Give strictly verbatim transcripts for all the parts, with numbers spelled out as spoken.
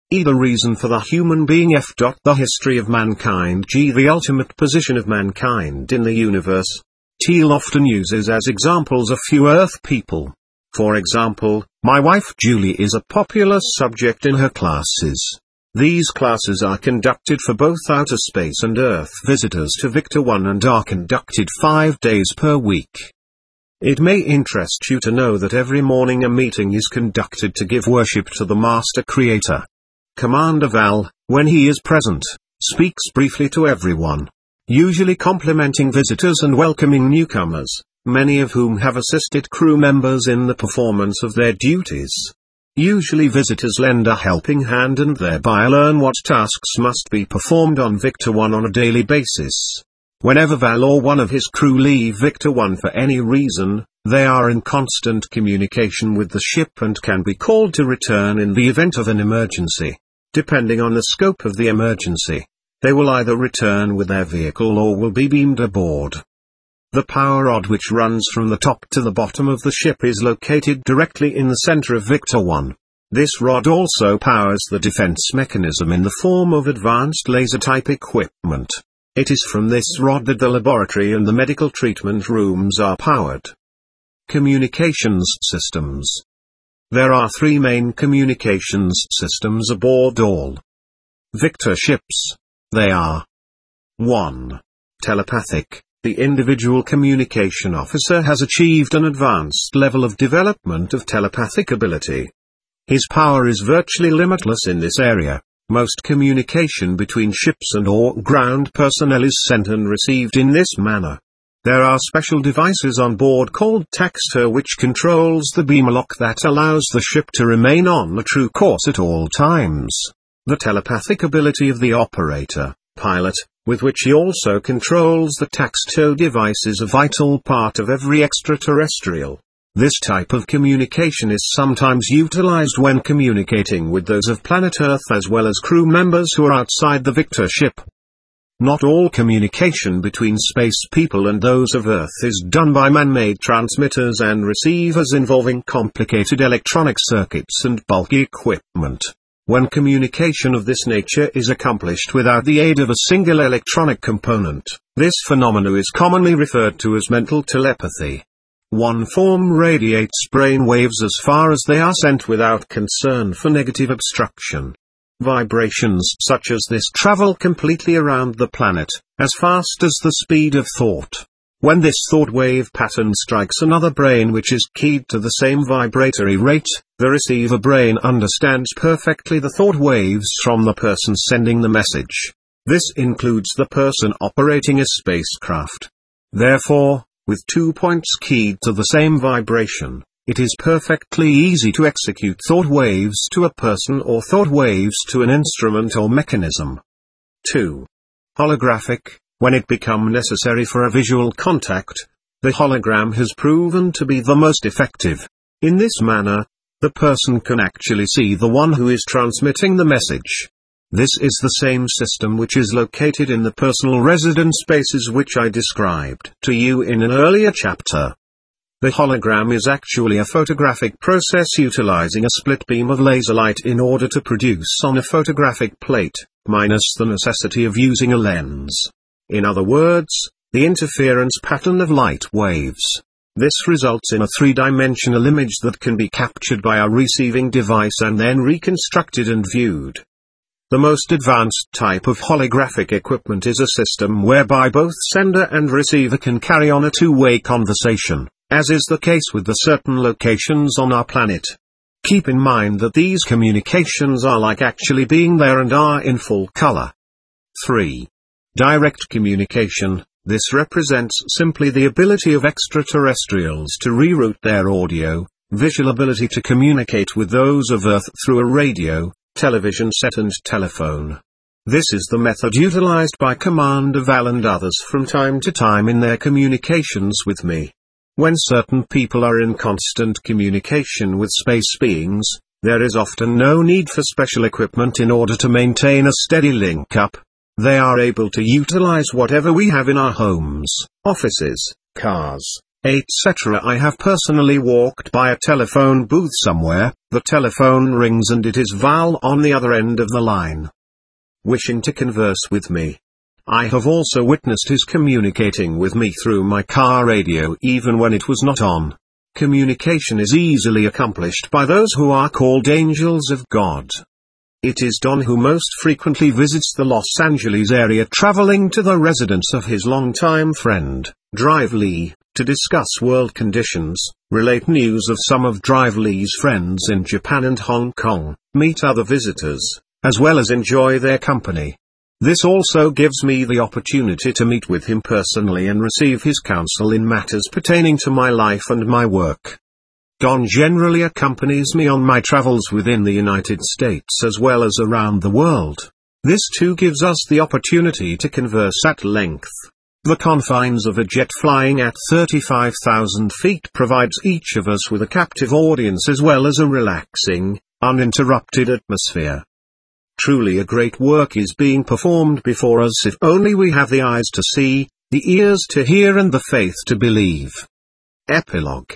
E. The reason for the human being. F. The history of mankind. G. The ultimate position of mankind in the universe. Teal often uses as examples a few Earth people. For example, my wife Julie is a popular subject in her classes. These classes are conducted for both outer space and Earth visitors to Victor one and are conducted five days per week. It may interest you to know that every morning a meeting is conducted to give worship to the Master Creator. Commander Val, when he is present, speaks briefly to everyone, usually complimenting visitors and welcoming newcomers, many of whom have assisted crew members in the performance of their duties. Usually visitors lend a helping hand and thereby learn what tasks must be performed on Victor one on a daily basis. Whenever Val or one of his crew leave Victor one for any reason, they are in constant communication with the ship and can be called to return in the event of an emergency. Depending on the scope of the emergency, they will either return with their vehicle or will be beamed aboard. The power rod which runs from the top to the bottom of the ship is located directly in the center of Victor one. This rod also powers the defense mechanism in the form of advanced laser-type equipment. It is from this rod that the laboratory and the medical treatment rooms are powered. Communications systems. There are three main communications systems aboard all Victor ships. They are one. Telepathic. The individual communication officer has achieved an advanced level of development of telepathic ability. His power is virtually limitless in this area. Most communication between ships and or ground personnel is sent and received in this manner. There are special devices on board called Taxter which controls the beam lock that allows the ship to remain on a true course at all times. The telepathic ability of the operator, pilot, with which he also controls the Taxter device is a vital part of every extraterrestrial. This type of communication is sometimes utilized when communicating with those of planet Earth as well as crew members who are outside the Victor ship. Not all communication between space people and those of Earth is done by man-made transmitters and receivers involving complicated electronic circuits and bulky equipment. When communication of this nature is accomplished without the aid of a single electronic component, this phenomenon is commonly referred to as mental telepathy. One form radiates brain waves as far as they are sent without concern for negative obstruction. Vibrations such as this travel completely around the planet, as fast as the speed of thought. When this thought wave pattern strikes another brain which is keyed to the same vibratory rate, the receiver brain understands perfectly the thought waves from the person sending the message. This includes the person operating a spacecraft. Therefore, with two points keyed to the same vibration, it is perfectly easy to execute thought waves to a person or thought waves to an instrument or mechanism. two. Holographic. When it becomes necessary for a visual contact, the hologram has proven to be the most effective. In this manner, the person can actually see the one who is transmitting the message. This is the same system which is located in the personal residence spaces which I described to you in an earlier chapter. The hologram is actually a photographic process utilizing a split beam of laser light in order to produce on a photographic plate, minus the necessity of using a lens. In other words, the interference pattern of light waves. This results in a three-dimensional image that can be captured by a receiving device and then reconstructed and viewed. The most advanced type of holographic equipment is a system whereby both sender and receiver can carry on a two-way conversation, as is the case with the certain locations on our planet. Keep in mind that these communications are like actually being there and are in full color. three. Direct communication. This represents simply the ability of extraterrestrials to reroute their audio, visual ability to communicate with those of Earth through a radio, television set and telephone. This is the method utilized by Commander Val and others from time to time in their communications with me. When certain people are in constant communication with space beings, there is often no need for special equipment in order to maintain a steady link-up. They are able to utilize whatever we have in our homes, offices, cars, et cetera. I have personally walked by a telephone booth somewhere, the telephone rings and it is Val on the other end of the line, wishing to converse with me. I have also witnessed his communicating with me through my car radio even when it was not on. Communication is easily accomplished by those who are called angels of God. It is Don who most frequently visits the Los Angeles area, traveling to the residence of his longtime friend, Drive Lee, to discuss world conditions, relate news of some of Drive Lee's friends in Japan and Hong Kong, meet other visitors, as well as enjoy their company. This also gives me the opportunity to meet with him personally and receive his counsel in matters pertaining to my life and my work. Don generally accompanies me on my travels within the United States as well as around the world. This too gives us the opportunity to converse at length. The confines of a jet flying at thirty-five thousand feet provides each of us with a captive audience as well as a relaxing, uninterrupted atmosphere. Truly a great work is being performed before us if only we have the eyes to see, the ears to hear and the faith to believe. Epilogue.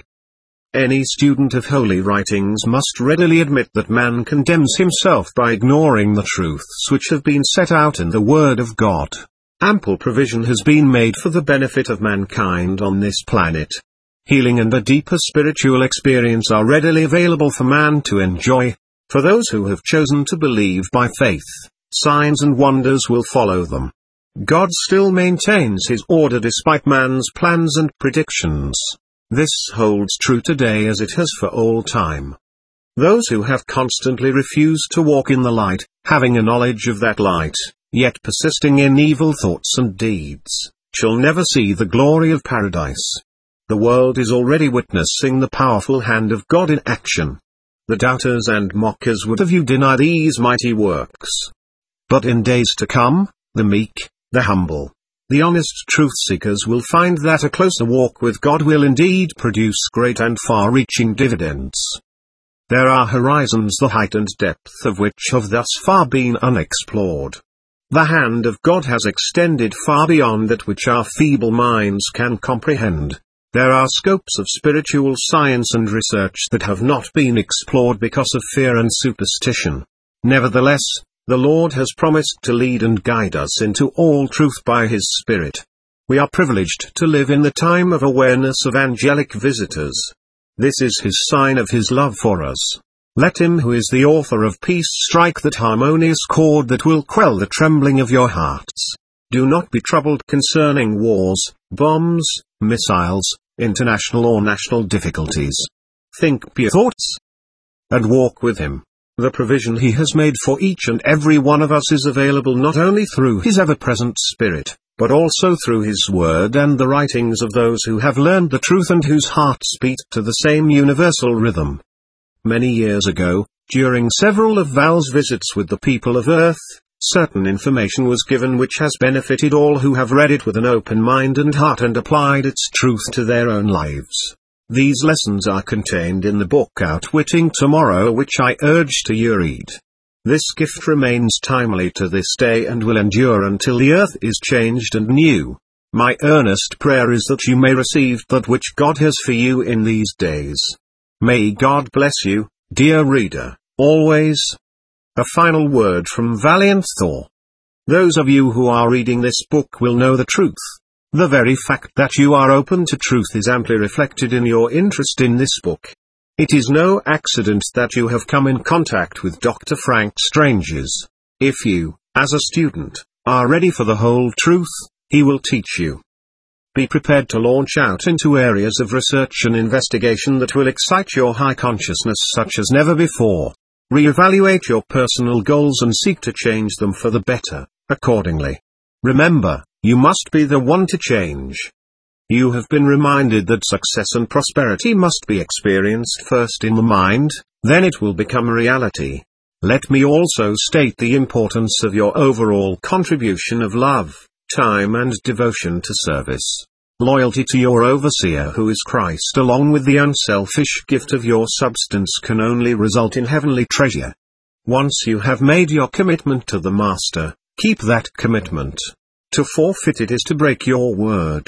Any student of holy writings must readily admit that man condemns himself by ignoring the truths which have been set out in the Word of God. Ample provision has been made for the benefit of mankind on this planet. Healing and a deeper spiritual experience are readily available for man to enjoy. For those who have chosen to believe by faith, signs and wonders will follow them. God still maintains his order despite man's plans and predictions. This holds true today as it has for all time. Those who have constantly refused to walk in the light, having a knowledge of that light, yet persisting in evil thoughts and deeds, shall never see the glory of paradise. The world is already witnessing the powerful hand of God in action. The doubters and mockers would have you deny these mighty works. But in days to come, the meek, the humble, the honest truth-seekers will find that a closer walk with God will indeed produce great and far-reaching dividends. There are horizons the height and depth of which have thus far been unexplored. The hand of God has extended far beyond that which our feeble minds can comprehend. There are scopes of spiritual science and research that have not been explored because of fear and superstition. Nevertheless, the Lord has promised to lead and guide us into all truth by His Spirit. We are privileged to live in the time of awareness of angelic visitors. This is His sign of His love for us. Let Him who is the author of peace strike that harmonious chord that will quell the trembling of your hearts. Do not be troubled concerning wars, bombs, missiles, international or national difficulties. Think pure thoughts and walk with Him. The provision He has made for each and every one of us is available not only through His ever-present Spirit, but also through His Word and the writings of those who have learned the truth and whose hearts beat to the same universal rhythm. Many years ago, during several of Val's visits with the people of Earth, certain information was given which has benefited all who have read it with an open mind and heart and applied its truth to their own lives. These lessons are contained in the book Outwitting Tomorrow, which I urge to you read. This gift remains timely to this day and will endure until the earth is changed and new. My earnest prayer is that you may receive that which God has for you in these days. May God bless you, dear reader, always. A final word from Valiant Thor. Those of you who are reading this book will know the truth. The very fact that you are open to truth is amply reflected in your interest in this book. It is no accident that you have come in contact with Doctor Frank Strange's. If you, as a student, are ready for the whole truth, he will teach you. Be prepared to launch out into areas of research and investigation that will excite your high consciousness such as never before. Re-evaluate your personal goals and seek to change them for the better, accordingly. Remember, you must be the one to change. You have been reminded that success and prosperity must be experienced first in the mind, then it will become a reality. Let me also state the importance of your overall contribution of love, time and devotion to service. Loyalty to your overseer who is Christ along with the unselfish gift of your substance can only result in heavenly treasure. Once you have made your commitment to the Master, keep that commitment. To forfeit it is to break your word.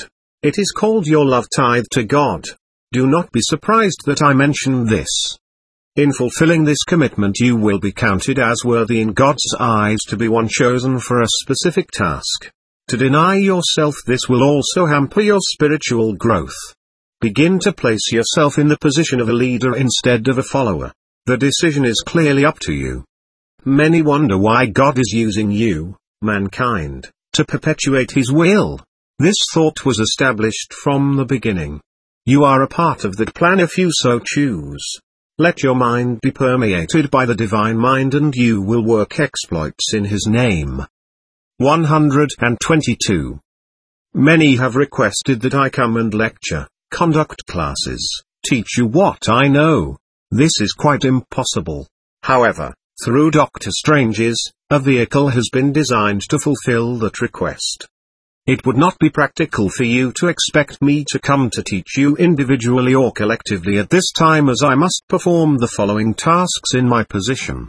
It is called your love tithe to God. Do not be surprised that I mention this. In fulfilling this commitment you will be counted as worthy in God's eyes to be one chosen for a specific task. To deny yourself this will also hamper your spiritual growth. Begin to place yourself in the position of a leader instead of a follower. The decision is clearly up to you. Many wonder why God is using you, mankind, to perpetuate His will. This thought was established from the beginning. You are a part of that plan if you so choose. Let your mind be permeated by the divine mind and you will work exploits in His name. one hundred twenty-two. Many have requested that I come and lecture, conduct classes, teach you what I know. This is quite impossible. However, through Doctor Strange's, a vehicle has been designed to fulfill that request. It would not be practical for you to expect me to come to teach you individually or collectively at this time, as I must perform the following tasks in my position.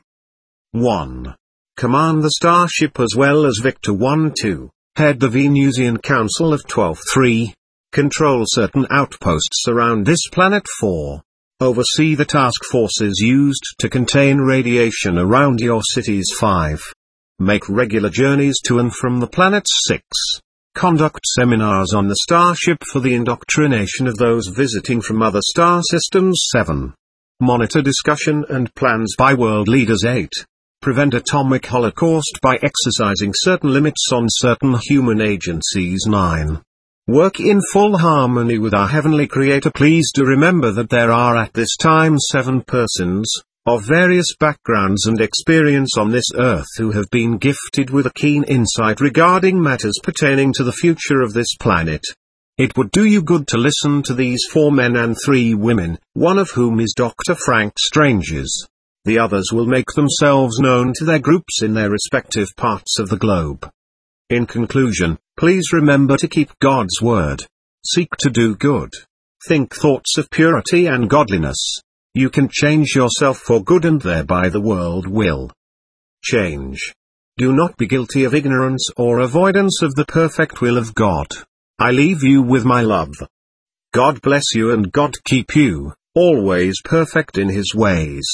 one. Command the starship as well as Victor one two, head the Venusian Council of twelve three. Control certain outposts around this planet four. Oversee the task forces used to contain radiation around your cities five. Make regular journeys to and from the planets six. Conduct seminars on the starship for the indoctrination of those visiting from other star systems seven. Monitor discussion and plans by world leaders eight. Prevent atomic holocaust by exercising certain limits on certain human agencies nine. Work in full harmony with our Heavenly Creator. Please do remember that there are at this time seven persons, of various backgrounds and experience on this earth, who have been gifted with a keen insight regarding matters pertaining to the future of this planet. It would do you good to listen to these four men and three women, one of whom is Doctor Frank Strange's. The others will make themselves known to their groups in their respective parts of the globe. In conclusion, please remember to keep God's word. Seek to do good. Think thoughts of purity and godliness. You can change yourself for good and thereby the world will change. Do not be guilty of ignorance or avoidance of the perfect will of God. I leave you with my love. God bless you and God keep you, always perfect in His ways.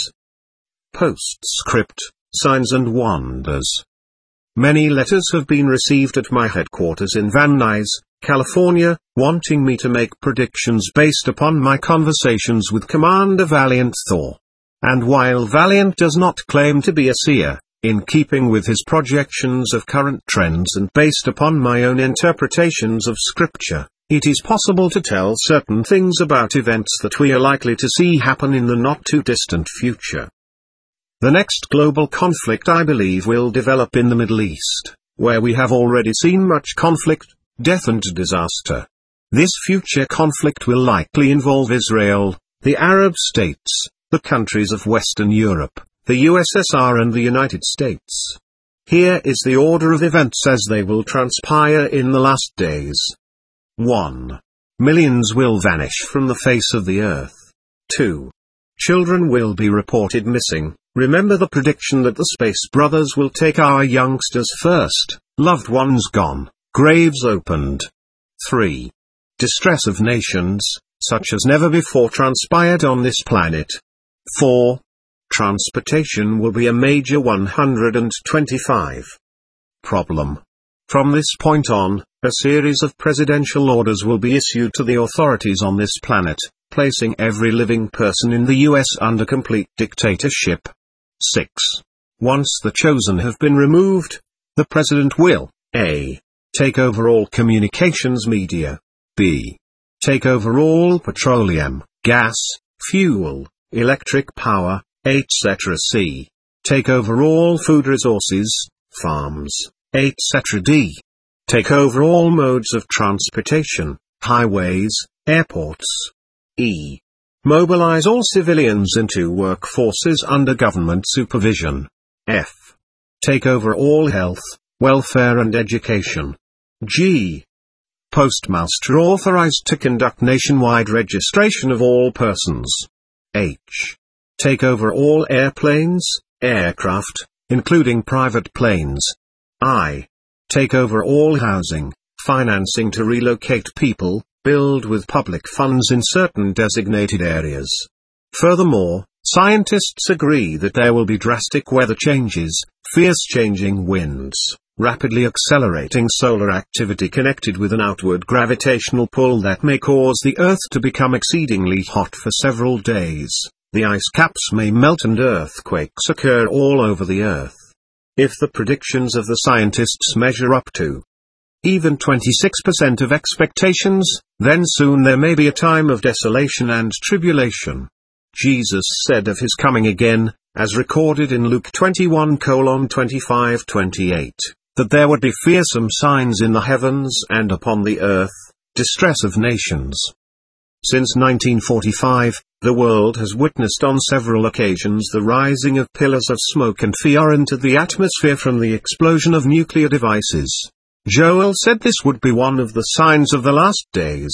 Postscript, Signs and Wonders. Many letters have been received at my headquarters in Van Nuys, California, wanting me to make predictions based upon my conversations with Commander Valiant Thor. And while Valiant does not claim to be a seer, in keeping with his projections of current trends and based upon my own interpretations of Scripture, it is possible to tell certain things about events that we are likely to see happen in the not-too-distant future. The next global conflict I believe will develop in the Middle East, where we have already seen much conflict, death and disaster. This future conflict will likely involve Israel, the Arab states, the countries of Western Europe, the U S S R and the United States. Here is the order of events as they will transpire in the last days. one. Millions will vanish from the face of the earth. two. Children will be reported missing. Remember the prediction that the Space Brothers will take our youngsters first, loved ones gone, graves opened. three. Distress of nations, such as never before transpired on this planet. four. Transportation will be a major one hundred twenty-five. Problem. From this point on, a series of presidential orders will be issued to the authorities on this planet, placing every living person in the U S under complete dictatorship. six. Once the chosen have been removed, the president will A. Take over all communications media, B. Take over all petroleum, gas, fuel, electric power, et cetera. C. Take over all food resources, farms, et cetera. D. Take over all modes of transportation, highways, airports. E. Mobilize all civilians into workforces under government supervision. F. Take over all health, welfare and education. G. Postmaster authorized to conduct nationwide registration of all persons. H. Take over all airplanes, aircraft, including private planes. I. Take over all housing, financing to relocate people, build with public funds in certain designated areas. Furthermore, scientists agree that there will be drastic weather changes, fierce changing winds, rapidly accelerating solar activity connected with an outward gravitational pull that may cause the Earth to become exceedingly hot for several days. The ice caps may melt and earthquakes occur all over the Earth. If the predictions of the scientists measure up to even twenty-six percent of expectations, then soon there may be a time of desolation and tribulation. Jesus said of his coming again, as recorded in Luke twenty-one twenty-five to twenty-eight, that there would be fearsome signs in the heavens and upon the earth, distress of nations. Since nineteen forty-five, the world has witnessed on several occasions the rising of pillars of smoke and fire into the atmosphere from the explosion of nuclear devices. Joel said this would be one of the signs of the last days.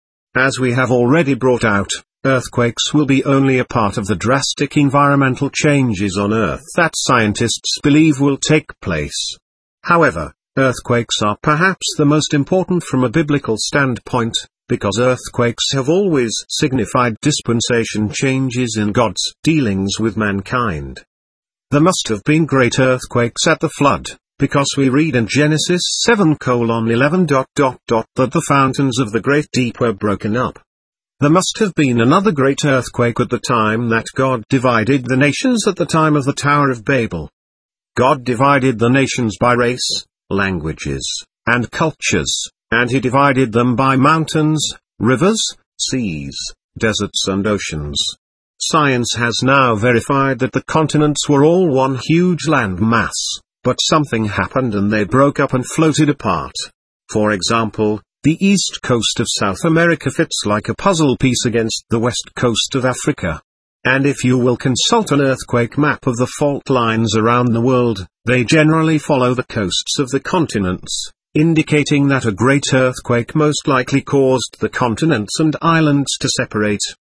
As we have already brought out, earthquakes will be only a part of the drastic environmental changes on Earth that scientists believe will take place. However, earthquakes are perhaps the most important from a biblical standpoint, because earthquakes have always signified dispensation changes in God's dealings with mankind. There must have been great earthquakes at the flood, because we read in Genesis seven eleven that the fountains of the great deep were broken up. There must have been another great earthquake at the time that God divided the nations at the time of the Tower of Babel. God divided the nations by race, languages, and cultures, and he divided them by mountains, rivers, seas, deserts and oceans. Science has now verified that the continents were all one huge land mass, but something happened and they broke up and floated apart. For example, the east coast of South America fits like a puzzle piece against the west coast of Africa. And if you will consult an earthquake map of the fault lines around the world, they generally follow the coasts of the continents, indicating that a great earthquake most likely caused the continents and islands to separate.